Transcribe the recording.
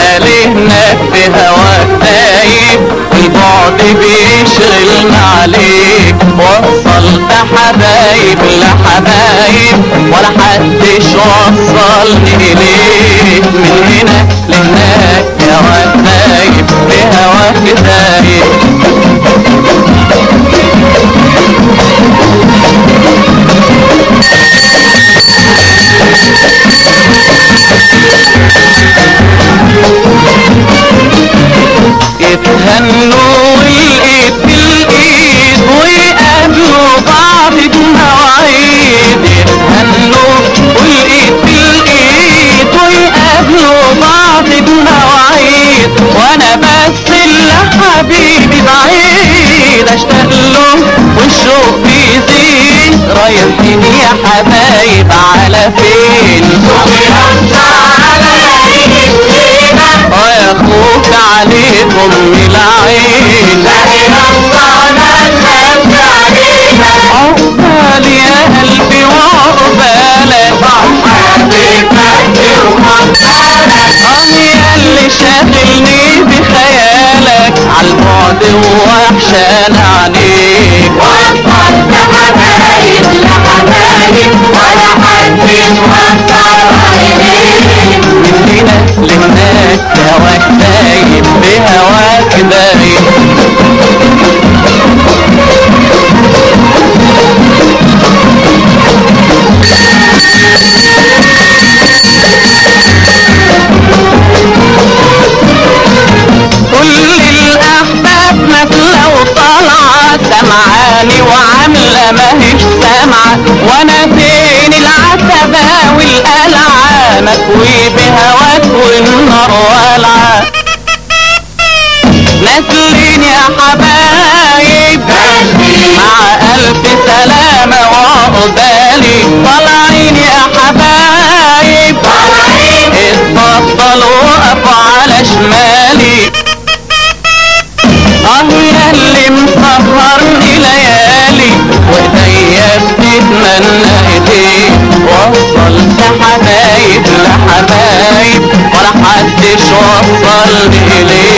وانا ليه في هواك دايب، والبعد بيشغلنا عليك. وصلت حبايب لحبايب ولا حدش وصلني إليك. من هنا لهناك هواك دايب، بهواك دايب. يتهنوا والايد بالايد ويقابلوا بعض بمواعيد. يتهنوا والايد بالايد ويقابلوا بعض بمواعيد. وانا بس اللي حبيبي بعيد اشتاق له والشوق بيزيد. رايحين يا حبايب على فين؟ يا اخوك عليكم العين. عقبال يا قلبي وعقبالك، يا اللي شاغلني بخيالك عالبعد ووحشان عليك. وصلت حبايب لحبايب ولا حد وصل إليك. من هنا لهناك هواك دايب، بهواك دايب. كل الأحباب نازلة وطالعة سمعاني وعاملة ماهيش سامعة. وانا فين العتبة والقلعة مكوي بهواك والنار والعة. نازلين يا حبايب مع ألف سلامة وعقبالي. طالعين يا حبايب اتفضلوا وقفوا على شمالي. يا اللي مسهرني ليالي وايديا بتتمنى ايديك. وصلت حبايب لحبايب ولا حدش وصلني اليك.